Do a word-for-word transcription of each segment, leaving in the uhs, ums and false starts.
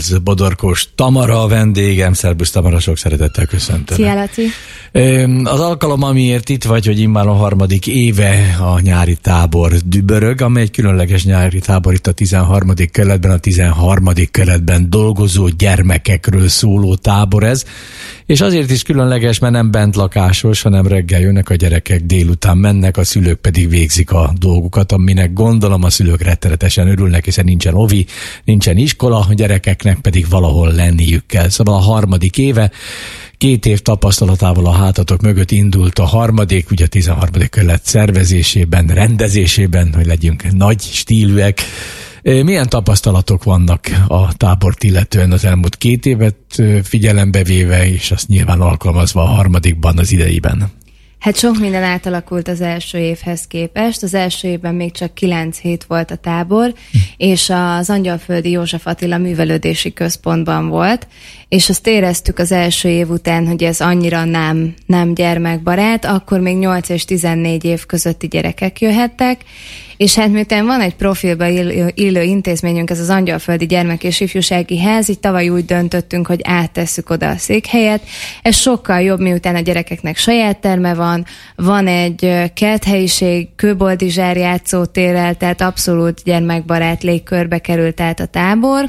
Bodorkós Tamara a vendégem. Szerbusz Tamara, sok szeretettel köszöntöm. Szia, Laci. Az alkalom, amiért itt vagy, hogy immár a harmadik éve a nyári tábor dübörög, amely egy különleges nyári tábor itt a tizenharmadik kerületben, a tizenharmadik kerületben dolgozó gyermekekről szóló tábor ez. És azért is különleges, mert nem bentlakásos, hanem reggel jönnek a gyerekek, délután mennek, a szülők pedig végzik a dolgukat, aminek gondolom a szülők rettenetesen örülnek, hiszen nincsen ovi, nincsen iskola, a gyerekeknek pedig valahol lenniük kell. Szóval a harmadik éve, két év tapasztalatával a hátatok mögött indult a harmadik, ugye a tizenharmadik kerület szervezésében, rendezésében, hogy legyünk nagy stílűek. Milyen tapasztalatok vannak a tábort illetően az elmúlt két évet figyelembe véve, és azt nyilván alkalmazva a harmadikban, az ideiben? Hát sok minden átalakult az első évhez képest. Az első évben még csak kilenc hét volt a tábor, hm. és az Angyalföldi József Attila Művelődési Központban volt, és azt éreztük az első év után, hogy ez annyira nem, nem gyermekbarát, akkor még nyolc és tizennégy év közötti gyerekek jöhettek, és hát miután van egy profilba illő, illő intézményünk, ez az Angyalföldi Gyermek és Ifjúsági Ház, így tavaly úgy döntöttünk, hogy áttesszük oda a székhelyet. Ez sokkal jobb, miután a gyerekeknek saját terme van, van egy kerthelyiség, kőboldizsár játszótérrel, tehát abszolút gyermekbarát légkörbe került át a tábor.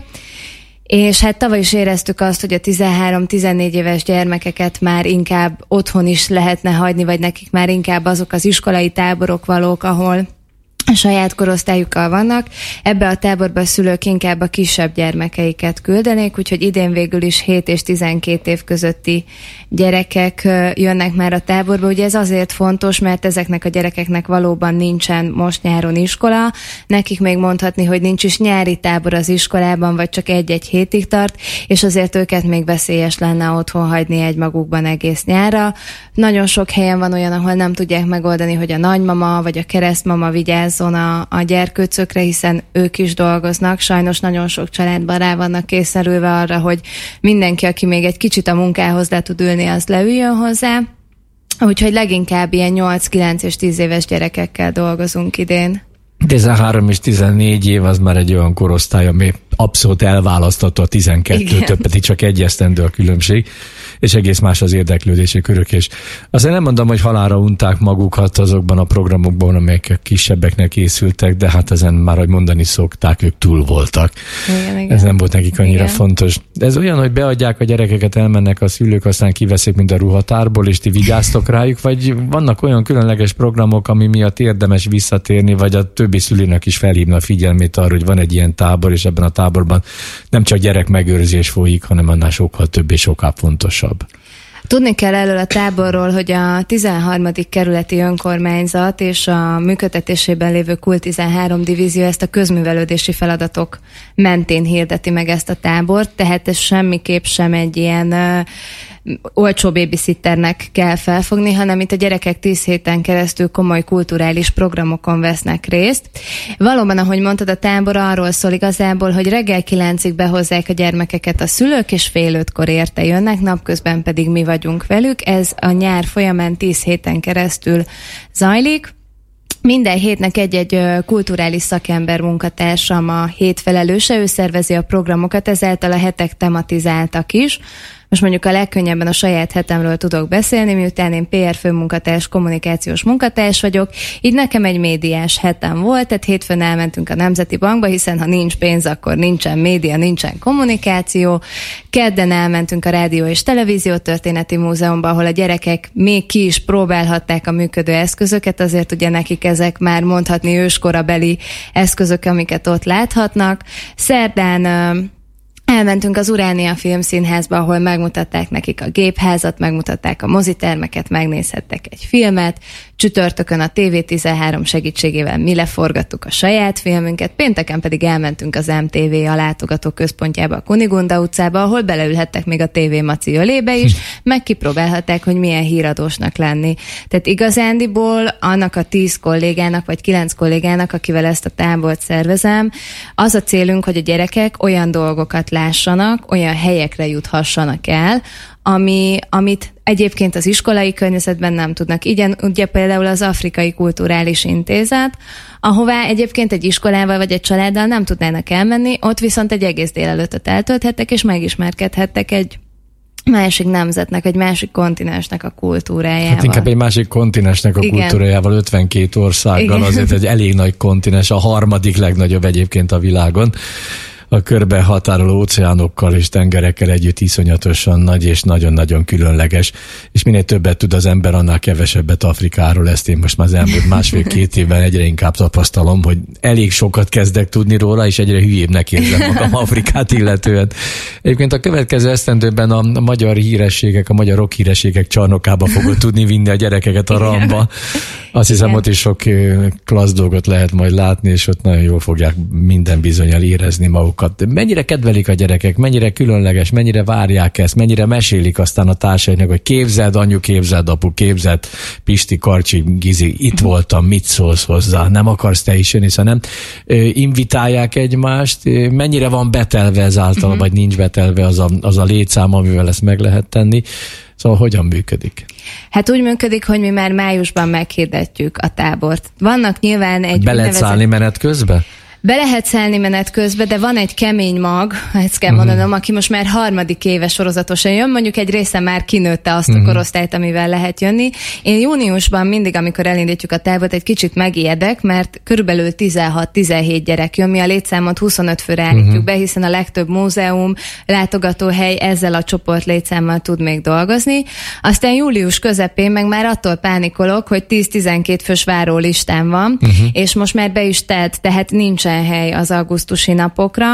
És hát tavaly is éreztük azt, hogy a tizenhárom-tizennégy éves gyermekeket már inkább otthon is lehetne hagyni, vagy nekik már inkább azok az iskolai táborok valók, ahol a saját korosztályukkal vannak. Ebbe a táborba a szülők inkább a kisebb gyermekeiket küldenék, úgyhogy idén végül is hét és tizenkét év közötti gyerekek jönnek már a táborba. Ugye ez azért fontos, mert ezeknek a gyerekeknek valóban nincsen most nyáron iskola, nekik még mondhatni, hogy nincs is nyári tábor az iskolában, vagy csak egy-egy hétig tart, és azért őket még veszélyes lenne otthon hagyni egymagukban egész nyárra. Nagyon sok helyen van olyan, ahol nem tudják megoldani, hogy a nagymama vagy a keresztmama vigyáz A, a gyerkőcökre, hiszen ők is dolgoznak. Sajnos nagyon sok családban rá vannak kényszerülve arra, hogy mindenki, aki még egy kicsit a munkához le tud ülni, az leüljön hozzá. Úgyhogy leginkább ilyen nyolc-kilenc és tíz éves gyerekekkel dolgozunk idén. tizenhárom és tizennégy év az már egy olyan korosztály, ami abszolút elválasztható a tizenkettőtől, pedig csak egy esztendő a különbség, és egész más az érdeklődési körök, és azért nem mondom, hogy halálra unták magukat azokban a programokban, amelyek kisebbeknek készültek, de hát ezen már, hogy mondani szokták, ők túl voltak. Igen, igen. Ez nem volt nekik annyira igen. fontos. De ez olyan, hogy beadják a gyerekeket, elmennek a szülők, aztán kiveszik, mint a ruhatárból, és ti vigyáztok rájuk, vagy vannak olyan különleges programok, ami miatt érdemes visszatérni, vagy a többi szülőnek is felhívna a figyelmét arra, hogy van egy ilyen tábor, és ebben a táborban nem csak gyerekmegőrzés folyik, hanem annál sokkal több és sokkal fontosabb. Tudni kell elől a táborról, hogy a tizenharmadik kerületi önkormányzat és a működtetésében lévő Kult tizenhárom divízió ezt a közművelődési feladatok mentén hirdeti meg ezt a tábort, tehát ez semmiképp sem egy ilyen uh, olcsó babysitternek kell felfogni, hanem itt a gyerekek tíz héten keresztül komoly kulturális programokon vesznek részt. Valóban, ahogy mondtad, a tábor arról szól igazából, hogy reggel kilencig behozzák a gyermekeket a szülők, és fél ötkor érte jönnek, napközben pedig mi vagyunk velük. Ez a nyár folyamán tíz héten keresztül zajlik. Minden hétnek egy-egy kulturális szakember munkatársam a hét felelőse, ő szervezi a programokat, ezáltal a hetek tematizáltak is. Most mondjuk a legkönnyebben a saját hetemről tudok beszélni, miután én pé er főmunkatárs, kommunikációs munkatárs vagyok, így nekem egy médiás hetem volt, tehát hétfőn elmentünk a Nemzeti Bankba, hiszen ha nincs pénz, akkor nincsen média, nincsen kommunikáció. Kedden elmentünk a Rádió és Televízió Történeti Múzeumba, ahol a gyerekek még ki is próbálhatták a működő eszközöket, azért ugye nekik ezek már mondhatni őskorabeli eszközök, amiket ott láthatnak. Szerdán elmentünk az Uránia Filmszínházba, ahol megmutatták nekik a gépházat, megmutatták a mozitermeket, megnézhettek egy filmet. Csütörtökön a té vé tizenhárom segítségével mi leforgattuk a saját filmünket, pénteken pedig elmentünk az em té vé a látogató központjába, a Kunigunda utcába, ahol beleülhettek még a té vé Maci ölébe is, meg kipróbálhatták, hogy milyen híradósnak lenni. Tehát igazándiból annak a tíz kollégának, vagy kilenc kollégának, akivel ezt a tábort szervezem, az a célunk, hogy a gyerekek olyan dolgokat lássanak, olyan helyekre juthassanak el, ami, amit egyébként az iskolai környezetben nem tudnak. Igen, ugye például az Afrikai Kulturális Intézet, ahová egyébként egy iskolával vagy egy családdal nem tudnának elmenni, ott viszont egy egész délelőttöt eltölthettek, és megismerkedhettek egy másik nemzetnek, egy másik kontinensnek a kultúrájával. Hát inkább egy másik kontinensnek a Igen. kultúrájával, ötvenkét országgal, Igen. azért egy elég nagy kontinens, a harmadik legnagyobb egyébként a világon. A körbehatároló óceánokkal és tengerekkel együtt iszonyatosan nagy és nagyon-nagyon különleges. És minél többet tud az ember, annál kevesebbet Afrikáról. Ezt én most már az elmúlt másfél-két évben egyre inkább tapasztalom, hogy elég sokat kezdek tudni róla, és egyre hülyébbnek érzem magam Afrikát illetően. Egyébként a következő esztendőben a magyar hírességek, a magyar rock hírességek csarnokába fogod tudni vinni a gyerekeket a Ramba. Azt hiszem, Igen. ott is sok klassz dolgot lehet majd látni, és ott nagyon jól fogják minden bizonnyal érezni magukat. Mennyire kedvelik a gyerekek, mennyire különleges, mennyire várják ezt, mennyire mesélik aztán a társaiknak, hogy képzeld anyu, képzeld apu, képzeld Pisti, Karcsi, Gizi, itt voltam, mit szólsz hozzá, nem akarsz te is jönni, hanem invitálják egymást, mennyire van betelve ezáltal, uh-huh. vagy nincs betelve az a, az a létszám, amivel ezt meg lehet tenni. Szóval hogyan működik? Hát úgy működik, hogy mi már májusban meghirdetjük a tábort. Vannak nyilván egy... Be lehet szállni menet közben? Be lehet szállni menet közben, de van egy kemény mag, ezt kell mondanom, uh-huh. aki most már harmadik éve sorozatosan jön, mondjuk egy része már kinőtte azt uh-huh. a korosztályt, amivel lehet jönni. Én júniusban mindig, amikor elindítjuk a tábort, egy kicsit megijedek, mert körülbelül tizenhat-tizenhét gyerek jön, mi a létszámot huszonöt főre állítjuk uh-huh. be, hiszen a legtöbb múzeum, látogatóhely ezzel a csoport létszámmal tud még dolgozni. Aztán július közepén meg már attól pánikolok, hogy tíz-tizenkét fős várólistán van, uh-huh. és most már be is telt, tehát nincsen hely az augusztusi napokra,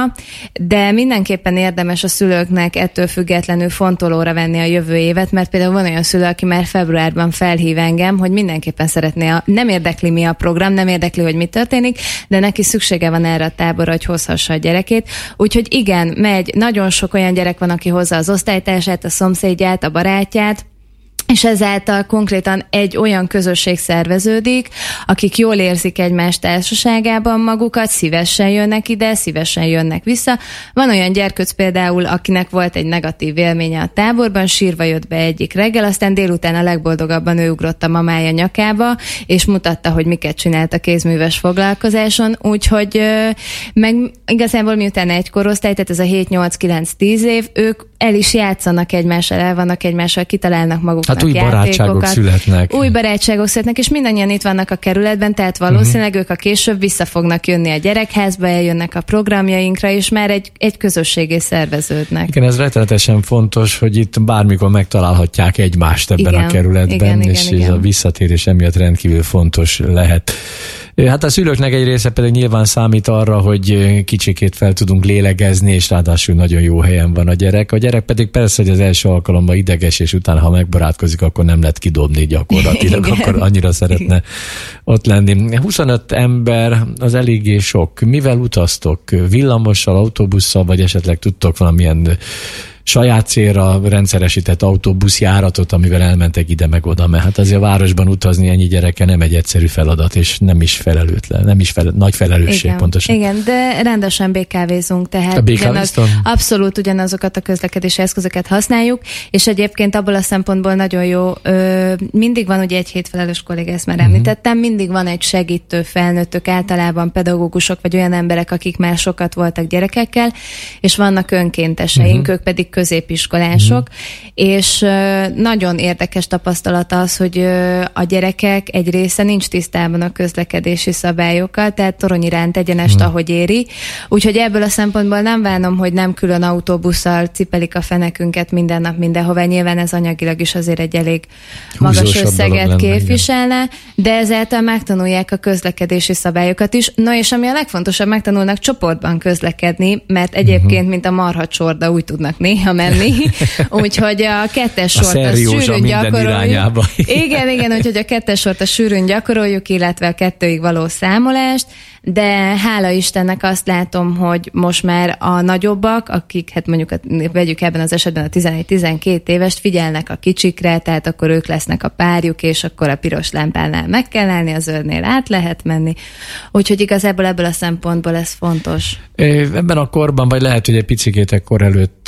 de mindenképpen érdemes a szülőknek ettől függetlenül fontolóra venni a jövő évet, mert például van olyan szülő, aki már februárban felhív engem, hogy mindenképpen szeretné, a, nem érdekli mi a program, nem érdekli, hogy mi történik, de neki szüksége van erre a táborra, hogy hozhassa a gyerekét. Úgyhogy igen, megy, nagyon sok olyan gyerek van, aki hozza az osztálytársát, a szomszédját, a barátját, és ezáltal konkrétan egy olyan közösség szerveződik, akik jól érzik egymás társaságában magukat, szívesen jönnek ide, szívesen jönnek vissza. Van olyan gyerkőc például, akinek volt egy negatív élménye a táborban, sírva jött be egyik reggel, aztán délután a legboldogabban ő ugrott a mamája nyakába, és mutatta, hogy miket csinált a kézműves foglalkozáson, úgyhogy meg igazából miután egy korosztály, tehát ez a hét nyolc kilenc tíz év, ők el is játszanak egymással, el vannak egymással, kitalálnak maguknak hát új játékokat. barátságok születnek. Új barátságok születnek, és mindannyian itt vannak a kerületben, tehát valószínűleg uh-huh. ők a később vissza fognak jönni a gyerekházba, eljönnek a programjainkra, és már egy, egy közösségé szerveződnek. Igen, ez rettenetesen fontos, hogy itt bármikor megtalálhatják egymást ebben igen, a kerületben, igen, és igen, ez igen. a visszatérés emiatt rendkívül fontos lehet. Hát a szülőknek egy része pedig nyilván számít arra, hogy kicsikét fel tudunk lélegezni, és ráadásul nagyon jó helyen van a gyerek. A gyerek pedig persze, hogy az első alkalommal ideges, és utána, ha megbarátkozik, akkor nem lehet kidobni gyakorlatilag, igen. akkor annyira szeretne igen. ott lenni. huszonöt ember, az eléggé sok. Mivel utaztok? Villamossal, autóbusszal, vagy esetleg tudtok valamilyen saját célra rendszeresített autóbuszjáratot, amivel elmentek ide meg oda, mert hát azért a városban utazni ennyi gyereke nem egy egyszerű feladat, és nem is felelőtlen, nem is fel, nagy felelősség igen, pontosan. Igen, de rendesen bé ká vézünk, tehát ugyanaz, abszolút ugyanazokat a közlekedési eszközöket használjuk, és egyébként abból a szempontból nagyon jó, ö, mindig van ugye egy hétfelelős kolléga, ezt már uh-huh. említettem, mindig van egy segítő felnőttök, általában pedagógusok, vagy olyan emberek, akik már sokat voltak gyerekekkel, és vannak önkénteseink, uh-huh. ők pedig középiskolások, mm. és uh, nagyon érdekes tapasztalat az, hogy uh, a gyerekek egy része nincs tisztában a közlekedési szabályokkal, tehát torony iránt egyenest, mm. ahogy éri. Úgyhogy ebből a szempontból nem vánom, hogy nem külön autóbusszal cipelik a fenekünket minden nap mindenhová. Nyilván ez anyagilag is azért egy elég magas húzósabb összeget képviselne, de ezáltal megtanulják a közlekedési szabályokat is. No, és ami a legfontosabb, megtanulnak csoportban közlekedni, mert egyébként, mm-hmm. mint a marhacsorda, úgy tudnak néha menni, úgyhogy a kettes sort a, a sűrűn gyakoroljuk. Igen, igen, úgyhogy a kettes sort a sűrűn gyakoroljuk, illetve a kettőig való számolást, de hála Istennek azt látom, hogy most már a nagyobbak, akik, hát mondjuk vegyük ebben az esetben a tizenegy-tizenkét évest, figyelnek a kicsikre, tehát akkor ők lesznek a párjuk, és akkor a piros lámpánál meg kell állni, a zöldnél át lehet menni. Úgyhogy igazából ebből a szempontból ez fontos. Ebben a korban, vagy lehet, hogy egy picikét ekkor előtt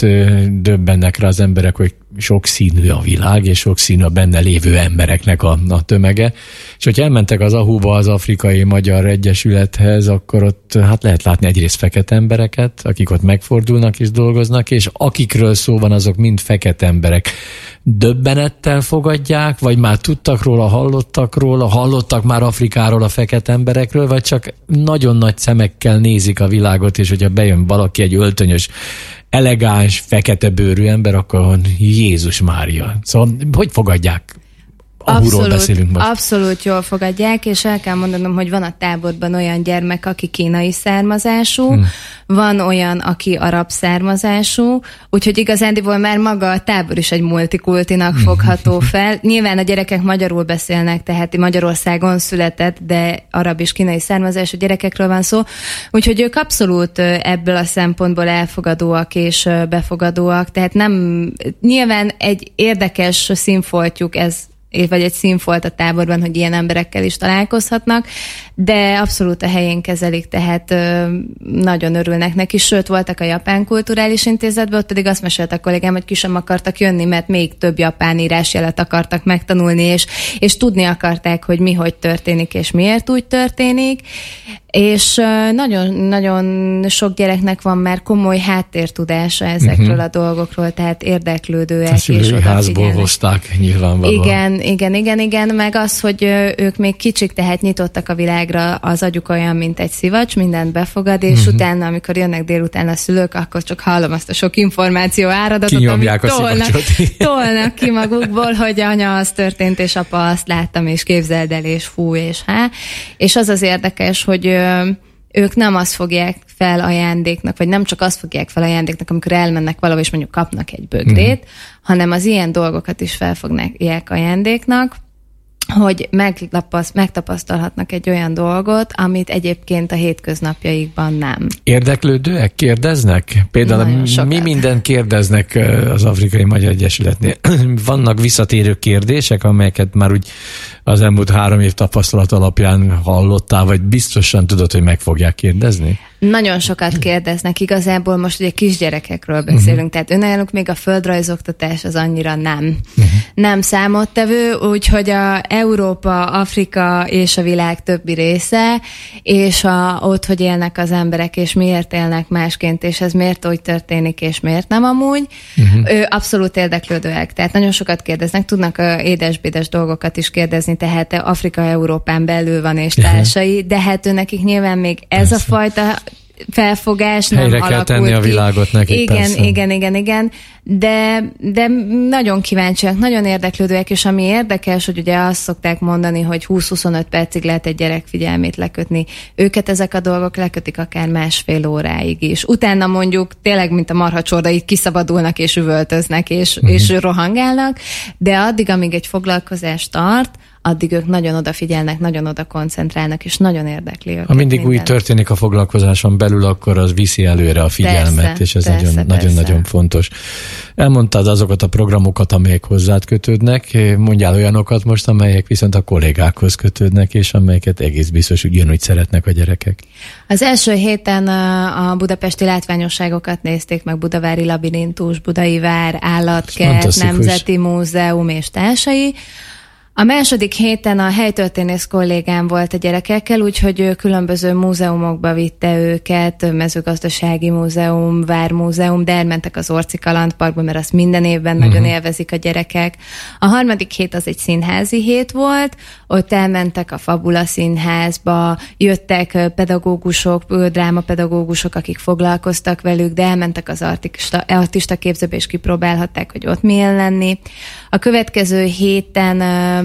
döbbennek rá az emberek, hogy sokszínű a világ, és sokszínű a benne lévő embereknek a, a tömege. És hogyha elmentek az á há u-ba, az Afrikai Magyar Egyesülethez, akkor ott hát lehet látni egyrészt fekete embereket, akik ott megfordulnak és dolgoznak, és akikről szó van, azok mind fekete emberek. Döbbenettel fogadják, vagy már tudtak róla, hallottak róla, hallottak már Afrikáról, a fekete emberekről, vagy csak nagyon nagy szemekkel nézik a világot, és hogyha bejön valaki egy öltönyös, elegáns, fekete bőrű ember, akkor Jézus Mária. Szóval hogy fogadják? Abszolút, beszélünk most. Abszolút jól fogadják, és el kell mondanom, hogy van a táborban olyan gyermek, aki kínai származású, hmm. van olyan, aki arab származású, úgyhogy igazándiból már maga a tábor is egy multikultinak fogható fel. Nyilván a gyerekek magyarul beszélnek, tehát Magyarországon született, de arab és kínai származású gyerekekről van szó, úgyhogy ők abszolút ebből a szempontból elfogadóak és befogadóak, tehát nem, nyilván egy érdekes színfoltjuk ez, vagy egy színfolt a táborban, hogy ilyen emberekkel is találkozhatnak, de abszolút a helyén kezelik, tehát ö, nagyon örülnek neki, sőt voltak a Japán Kulturális Intézetben, ott pedig azt mesélt a kollégám, hogy ki sem akartak jönni, mert még több japán írásjelet akartak megtanulni, és, és tudni akarták, hogy mi hogy történik, és miért úgy történik, és ö, nagyon, nagyon sok gyereknek van már komoly háttértudása ezekről uh-huh. a dolgokról, tehát érdeklődőek. És odafigyelnek. Házból hozták nyilvánvalóan. Igen, igen, igen, igen, meg az, hogy ők még kicsik, tehát nyitottak a világra, az agyuk olyan, mint egy szivacs, mindent befogad, és uh-huh. utána, amikor jönnek délután a szülők, akkor csak hallom azt a sok információ áradatot, kinyomják amit tolnak, tolnak ki magukból, hogy anya az történt, és apa azt láttam, és képzeld el, és fú, és há. És az az érdekes, hogy ők nem azt fogják fel ajándéknak, vagy nem csak azt fogják fel ajándéknak, amikor elmennek valahol, és mondjuk kapnak egy bögrét, mm. hanem az ilyen dolgokat is felfogják ajándéknak, hogy megtapaszt, megtapasztalhatnak egy olyan dolgot, amit egyébként a hétköznapjaikban nem. Érdeklődőek kérdeznek? Például mi mindent kérdeznek az Afrikai Magyar Egyesületnél? Vannak visszatérő kérdések, amelyeket már úgy az elmúlt három év tapasztalat alapján hallottál, vagy biztosan tudod, hogy meg fogják kérdezni? Nagyon sokat kérdeznek, igazából most ugye kisgyerekekről beszélünk, uh-huh. tehát önállók még a földrajzoktatás az annyira nem. Uh-huh. Nem számottevő, úgyhogy a Európa, Afrika és a világ többi része, és a, ott, hogy élnek az emberek, és miért élnek másként, és ez miért úgy történik, és miért nem amúgy, uh-huh. ő abszolút érdeklődőek. Tehát nagyon sokat kérdeznek, tudnak édes-bédes dolgokat is kérdezni, tehát Afrika Európán belül van és társai, uh-huh. de hát ő nekik nyilván még ez persze. a fajta felfogás nem helyre alakult kell tenni ki. A világot neki, igen, persze. igen, igen, igen, de, de nagyon kíváncsiak, nagyon érdeklődőek, és ami érdekes, hogy ugye azt szokták mondani, hogy húsz-huszonöt percig lehet egy gyerek figyelmét lekötni. Őket ezek a dolgok lekötik akár másfél óráig is. Utána mondjuk tényleg, mint a marhacsorda, így kiszabadulnak és üvöltöznek és, uh-huh. és rohangálnak, de addig, amíg egy foglalkozás tart, addig ők nagyon odafigyelnek, nagyon oda koncentrálnak, és nagyon érdekli őket. Ha mindig minden. Úgy történik a foglalkozáson belül, akkor az viszi előre a figyelmet, persze, és ez persze, nagyon, persze. nagyon, nagyon fontos. Elmondtad azokat a programokat, amelyek hozzád kötődnek, mondjál olyanokat most, amelyek viszont a kollégákhoz kötődnek, és amelyeket egész biztos ugyanúgy szeretnek a gyerekek. Az első héten a budapesti látványosságokat nézték meg, Budavári Labirintus, Budai Vár, Állatkert, Nemzeti Múzeum és társai. A második héten a helytörténész kollégám volt a gyerekekkel, úgyhogy ő különböző múzeumokba vitte őket, mezőgazdasági múzeum, vármúzeum, de elmentek az Orci Kalandparkba, mert azt minden évben uh-huh. nagyon élvezik a gyerekek. A harmadik hét az egy színházi hét volt, ott elmentek a Fabula Színházba, jöttek pedagógusok, drámapedagógusok, akik foglalkoztak velük, de elmentek az artista, artista képzőbe, és kipróbálhatták, hogy ott milyen lenni. A következő héten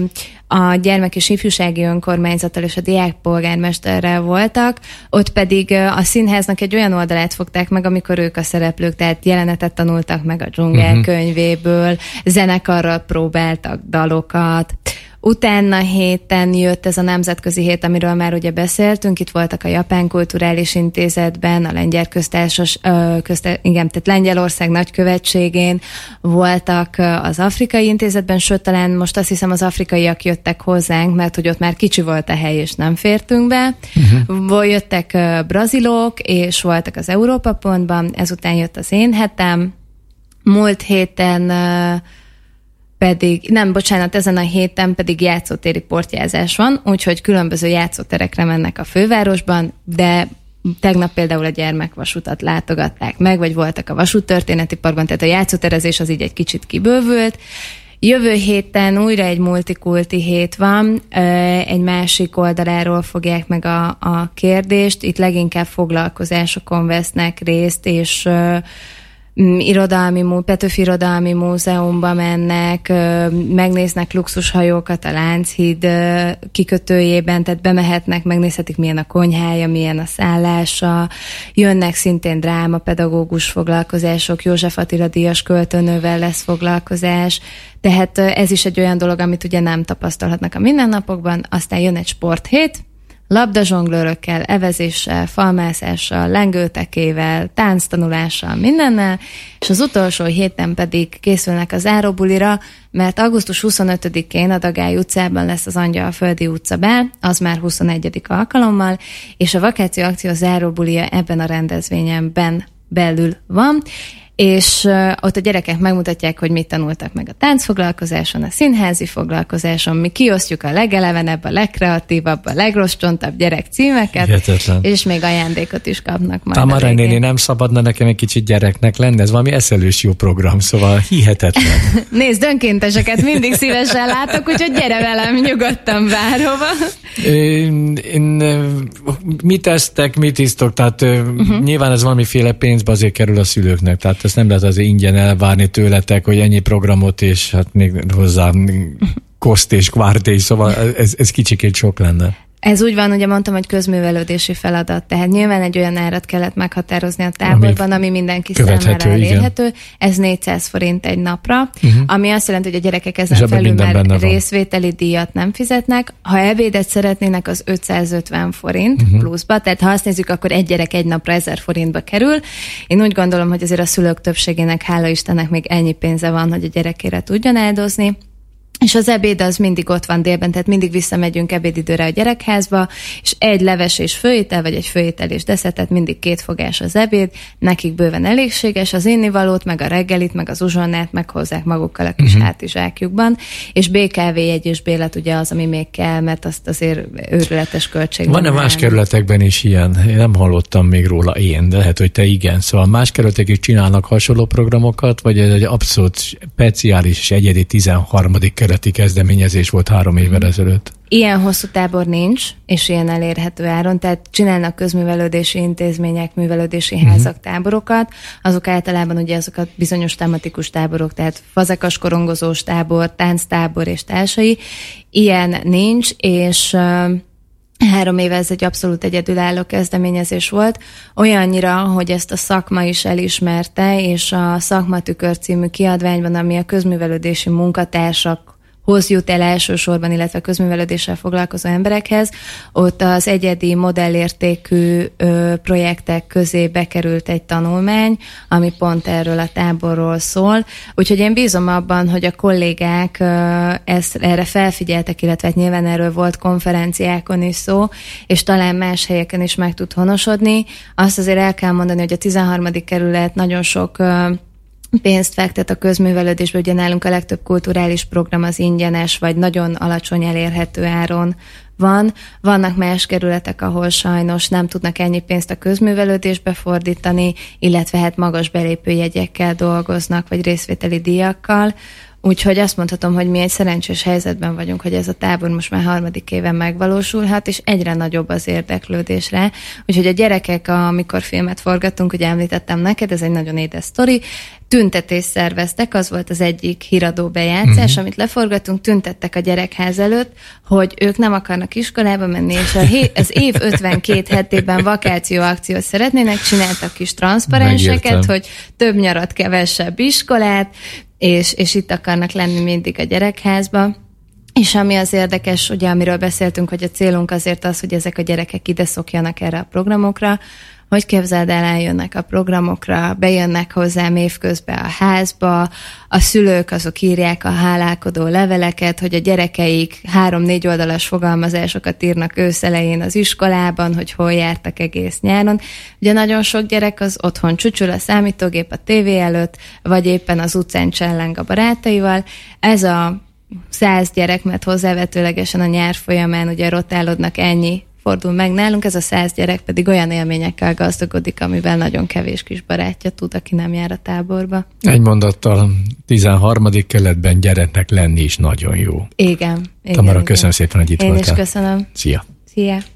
a gyermek- és ifjúsági önkormányzattal és a diákpolgármesterrel voltak, ott pedig a színháznak egy olyan oldalát fogták meg, amikor ők a szereplők, tehát jelenetet tanultak meg a Dzsungel uh-huh. könyvéből, zenekarral próbáltak dalokat. Utána héten jött ez a nemzetközi hét, amiről már ugye beszéltünk, itt voltak a Japán Kulturális Intézetben, a Lengyel Köztársas, közte, igen, tehát Lengyelország nagykövetségén, voltak az Afrikai Intézetben, sőt, talán most azt hiszem az afrikaiak jöttek hozzánk, mert hogy ott már kicsi volt a hely, és nem fértünk be. Uh-huh. Jöttek brazilok, és voltak az Európa Pontban, ezután jött az én hetem, múlt héten pedig, nem, bocsánat, ezen a héten pedig játszótéri portyázás van, úgyhogy különböző játszóterekre mennek a fővárosban, de tegnap például a gyermekvasutat látogatták meg, vagy voltak a vasúttörténeti parkban, tehát a játszóterezés az így egy kicsit kibővült. Jövő héten újra egy multikulti hét van, egy másik oldaláról fogják meg a, a kérdést, itt leginkább foglalkozásokon vesznek részt, és irodalmi, Petőfi Irodalmi Múzeumba mennek, megnéznek luxushajókat a Lánchíd kikötőjében, tehát bemehetnek, megnézhetik, milyen a konyhája, milyen a szállása, jönnek szintén drámapedagógus foglalkozások, József Attila díjas költőnővel lesz foglalkozás, tehát ez is egy olyan dolog, amit ugye nem tapasztalhatnak a mindennapokban, aztán jön egy sporthét, labdazsonglőrökkel, evezéssel, falmászással, lengőtekével, tánctanulással, mindennel, és az utolsó héten pedig készülnek a záróbulira, mert augusztus huszonötödikén a Dagály utcában lesz az Angyalföldi utcabál, az már huszonegyedik alkalommal, és a vakáció akció záróbulia ebben a rendezvényemben belül van, és uh, ott a gyerekek megmutatják, hogy mit tanultak meg a táncfoglalkozáson, a színházi foglalkozáson, mi kiosztjuk a legelevenebb, a legkreatívabb, a legroscsontabb gyerek címeket, hihetetlen. És még ajándékot is kapnak majd. Tamara néni, nem szabadna nekem egy kicsit gyereknek lenni? Ez valami eszelős jó program, szóval hihetetlen. Nézd, önkénteseket mindig szívesen látok, úgyhogy gyere velem nyugodtan bárhova. Én, én, mit tesztek, mit isztok? Tehát uh-huh. nyilván ez valamiféle pénzbe azért kerül a szülőknek, tehát ezt nem lehet azért ingyen elvárni tőletek, hogy ennyi programot, és hát még hozzá koszt és kvárté, szóval ez, ez kicsikét sok lenne. Ez úgy van, ugye mondtam, hogy közművelődési feladat, tehát nyilván egy olyan árat kellett meghatározni a táborban, ami, ami mindenki számára elérhető. Igen. Ez négyszáz forint egy napra, uh-huh. ami azt jelenti, hogy a gyerekek ezen felül már részvételi díjat nem fizetnek. Ha ebédet szeretnének, az ötszázötven forint uh-huh. pluszba, tehát ha azt nézzük, akkor egy gyerek egy napra ezer forintba kerül. Én úgy gondolom, hogy azért a szülők többségének, hála Istennek, még ennyi pénze van, hogy a gyerekére tudjon áldozni. És az ebéd az mindig ott van délben, tehát mindig visszamegyünk ebédidőre a gyerekházba, és egy leves és főétel, vagy egy főétel és desszert, tehát mindig két fogás az ebéd, nekik bőven elégséges, az innivalót, meg a reggelit, meg az uzsonnát meghozzák magukkal a kis uh-huh. hátizsákjukban, és bé ká vé jegy és bélet ugye az, ami még kell, mert azt azért őrületes költség. Van-e más kerületekben is ilyen? Én nem hallottam még róla én, de lehet, hogy te igen. Szóval más kerületek is csinálnak hasonló programokat, vagy ez egy abszolút speciális és egyedi tizenharmadik kerületi kezdeményezés volt három évvel ezelőtt? Ilyen hosszú tábor nincs, és ilyen elérhető áron, tehát csinálnak közművelődési intézmények, művelődési uh-huh. házak, táborokat, azok általában ugye azok a bizonyos tematikus táborok, tehát fazekas korongozós tábor, tánctábor és társai. Ilyen nincs, és uh, három éve ez egy abszolút egyedülálló kezdeményezés volt, olyannyira, hogy ezt a szakma is elismerte, és a Szakmatükör című kiadványban, ami a közművelődési munkatársak hoz jut el elsősorban, illetve közművelődéssel foglalkozó emberekhez, ott az egyedi modellértékű ö, projektek közé bekerült egy tanulmány, ami pont erről a táborról szól. Úgyhogy én bízom abban, hogy a kollégák ö, ezt, erre felfigyeltek, illetve hát nyilván erről volt konferenciákon is szó, és talán más helyeken is meg tud honosodni. Azt azért el kell mondani, hogy a tizenharmadik kerület nagyon sok ö, pénzt fektet a közművelődésbe, ugye nálunk a legtöbb kulturális program az ingyenes, vagy nagyon alacsony elérhető áron van. Vannak más kerületek, ahol sajnos nem tudnak ennyi pénzt a közművelődésbe fordítani, illetve hát magas belépőjegyekkel dolgoznak, vagy részvételi díjakkal. Úgyhogy azt mondhatom, hogy mi egy szerencsés helyzetben vagyunk, hogy ez a tábor most már harmadik éven megvalósulhat, és egyre nagyobb az érdeklődés rá. Úgyhogy a gyerekek, amikor filmet forgattunk, ugye említettem neked, ez egy nagyon édes sztori, tüntetést szerveztek, az volt az egyik híradó bejátszás, uh-huh. amit leforgattunk, tüntettek a gyerekház előtt, hogy ők nem akarnak iskolába menni, és a hé- az év ötvenkét hetében vakáció akciót szeretnének, csináltak kis transzparenseket, Megértem. Hogy több nyarat, kevesebb iskolát, és, és itt akarnak lenni mindig a gyerekházba. És ami az érdekes, ugye amiről beszéltünk, hogy a célunk azért az, hogy ezek a gyerekek ide szokjanak erre a programokra, hogy képzeld el, eljönnek a programokra, bejönnek hozzám évközben a házba, a szülők azok írják a hálálkodó leveleket, hogy a gyerekeik három-négy oldalas fogalmazásokat írnak ősz elején az iskolában, hogy hol jártak egész nyáron. Ugye nagyon sok gyerek az otthon csücsül a számítógép a tévé előtt, vagy éppen az utcán cselleng a barátaival. Ez a száz gyerek, mert hozzávetőlegesen a nyár folyamán ugye rotálódnak, ennyi fordul meg nálunk, ez a száz gyerek pedig olyan élményekkel gazdagodik, amivel nagyon kevés kis barátja tud, aki nem jár a táborba. Egy mondattal, tizenharmadik keletben gyereknek lenni is nagyon jó. Igen. igen Tamara, igen. köszönöm szépen, hogy itt Én voltál. Én is köszönöm. Szia. Szia.